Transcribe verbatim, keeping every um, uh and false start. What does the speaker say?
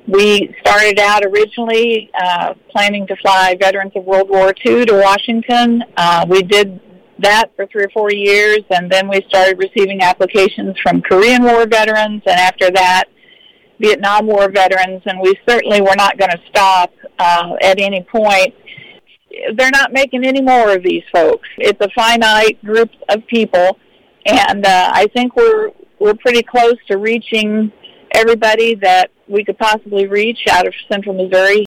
We started out originally uh, planning to fly veterans of World War Two to Washington. Uh, we did that for three or four years, and then we started receiving applications from Korean War veterans, and after that, Vietnam War veterans, and we certainly were not going to stop uh, at any point. They're not making any more of these folks. It's a finite group of people, and uh, I think we're we're pretty close to reaching everybody that we could possibly reach out of Central Missouri